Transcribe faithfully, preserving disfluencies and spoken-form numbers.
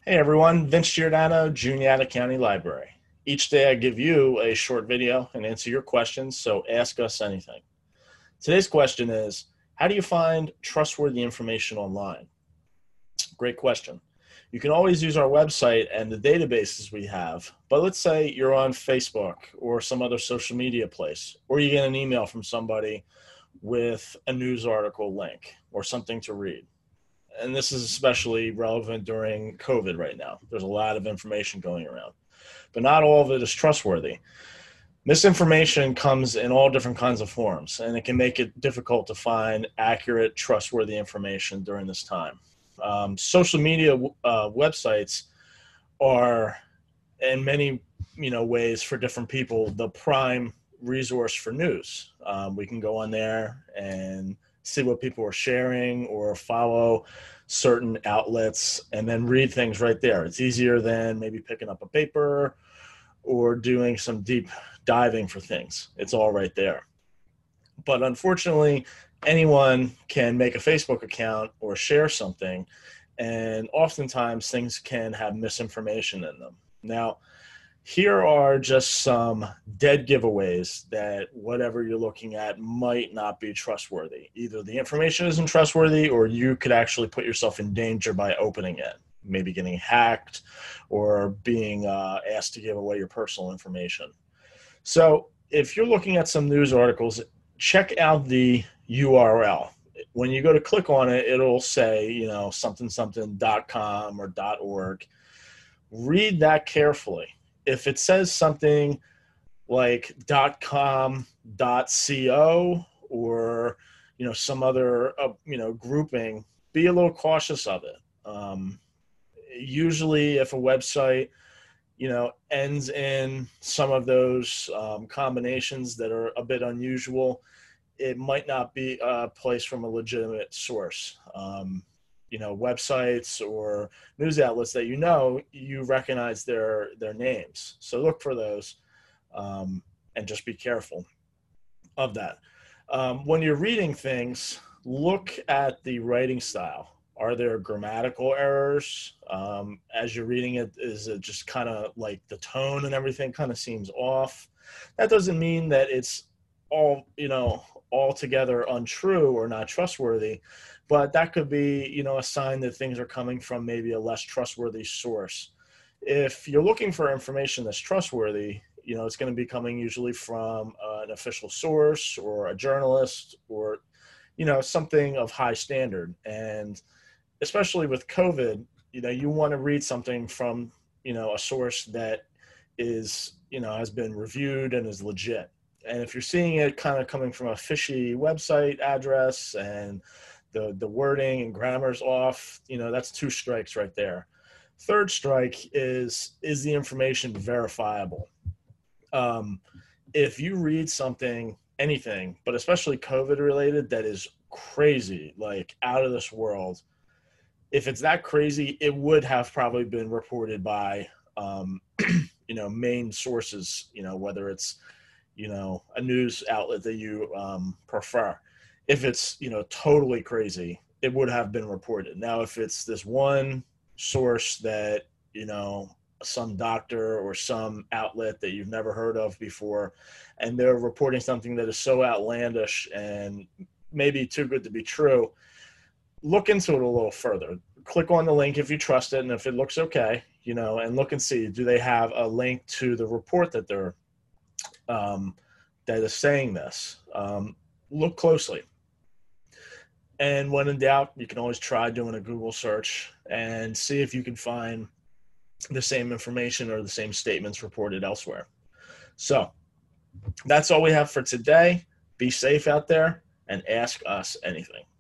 Hey everyone, Vince Giordano, Juniata County Library. Each day I give you a short video and answer your questions, so ask us anything. Today's question is, how do you find trustworthy information online? Great question. You can always use our website and the databases we have, but let's say you're on Facebook or some other social media place, or you get an email from somebody with a news article link or something to read. And this is especially relevant during COVID right now. There's a lot of information going around, but not all of it is trustworthy. Misinformation comes in all different kinds of forms, and it can make it difficult to find accurate, trustworthy information during this time. Um, social media uh, websites are, in many you know ways, for different people, the prime resource for news. Um, we can go on there and see what people are sharing or follow certain outlets and then read things right there. It's easier than maybe picking up a paper or doing some deep diving for things. It's all right there. But unfortunately, anyone can make a Facebook account or share something, and oftentimes things can have misinformation in them. Now, here are just some dead giveaways that whatever you're looking at might not be trustworthy. Either the information isn't trustworthy, or you could actually put yourself in danger by opening it, maybe getting hacked or being uh, asked to give away your personal information. So if you're looking at some news articles, check out the U R L. When you go to click on it, it'll say, you know, something something dot com or .org. Read that carefully. If it says something like .com, .co, or you know some other uh, you know grouping, be a little cautious of it. Um, usually, if a website you know ends in some of those um, combinations that are a bit unusual, it might not be a place from a legitimate source. Um, you know, websites or news outlets that you know, you recognize their their names. So look for those, um, and just be careful of that. Um, when you're reading things, look at the writing style. Are there grammatical errors um, as you're reading it? Is it just kind of like the tone and everything kind of seems off? That doesn't mean that it's all you know altogether untrue or not trustworthy, but that could be you know a sign that things are coming from maybe a less trustworthy source. If you're looking for information that's trustworthy, you know it's going to be coming usually from uh, an official source or a journalist or you know something of high standard. And especially with COVID, you know you want to read something from you know a source that is you know has been reviewed and is legit. And if you're seeing it kind of coming from a fishy website address and the the wording and grammar's off, you know, that's two strikes right there. Third strike is is the information verifiable? Um, if you read something, anything, but especially COVID related, that is crazy, like out of this world, if it's that crazy, it would have probably been reported by, um, you know, main sources, you know, whether it's, you know, a news outlet that you um, prefer. If it's, you know, totally crazy, it would have been reported. Now, if it's this one source that, you know, some doctor or some outlet that you've never heard of before, and they're reporting something that is so outlandish and maybe too good to be true, look into it a little further. Click on the link if you trust it, and if it looks okay, you know, and look and see, do they have a link to the report that they're um, that is saying this? Um, look closely. And when in doubt, you can always try doing a Google search and see if you can find the same information or the same statements reported elsewhere. So that's all we have for today. Be safe out there and ask us anything.